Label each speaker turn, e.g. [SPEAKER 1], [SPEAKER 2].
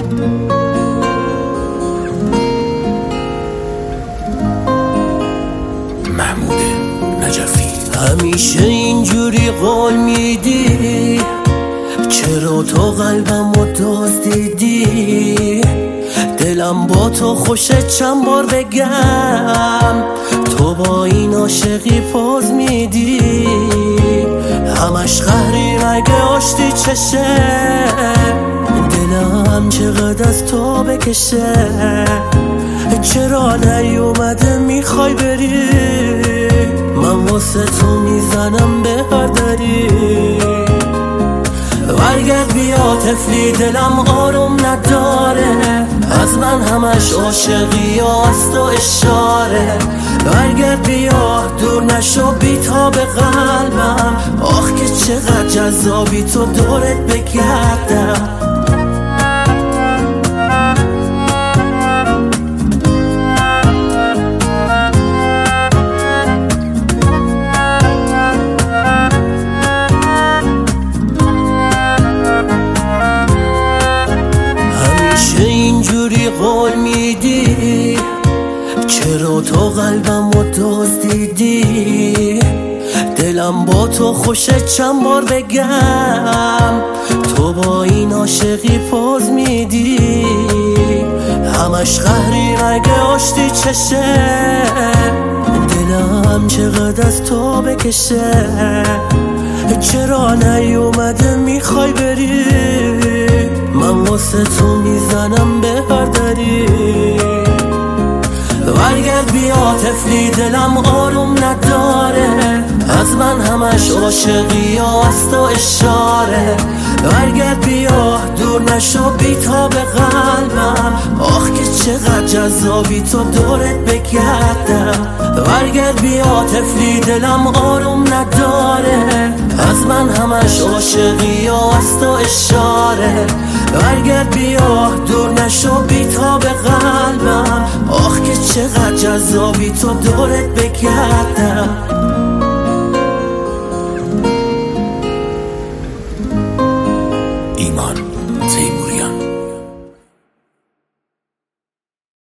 [SPEAKER 1] محمود نجفی.
[SPEAKER 2] همیشه اینجوری قول میدی، چرا تو قلبمو دزدیدی؟ دلم با تو خوشه چند بار بگم، تو با این عاشقی پوز میدی. همش قهری مگه آشتی چشه، دلم چقدر از تو بکشه. چرا نیومده میخوای بری، من واسه تو میزنم به هر دری. برگرد بیا طفلی، دلم آروم نداره، از من همش عاشقی و از تو اشاره. برگرد بیا دور نشو بی‌تاب قلبم، آخ که چقدر جذابی تو دورت بگردم. اینجوری قول میدی، چرا تو قلبمو دزدیدی؟ دلم با تو خوشه چند بار بگم، تو با این عاشقی پوز میدی. همش قهری مگه آشتی چشه، دلم چقدر از تو بکشه. چرا نیومده میخوای بری، من واسه تو میزنم به هر دری. برگرد بیا طفلی، دلم آروم نداره، از من همش عاشقی و از تو اشاره. برگرد بیا دور نشو بی‌تاب قلبم، آخ که چقدر جذابی تو دورت بگردم. برگرد بیا طفلی، دلم آروم نداره، از من همش عاشقی و از تو اشاره. برگرد بیا دور نشو بی‌تاب قلبم، آخ که چقدر جذابی تو دورت بگردم.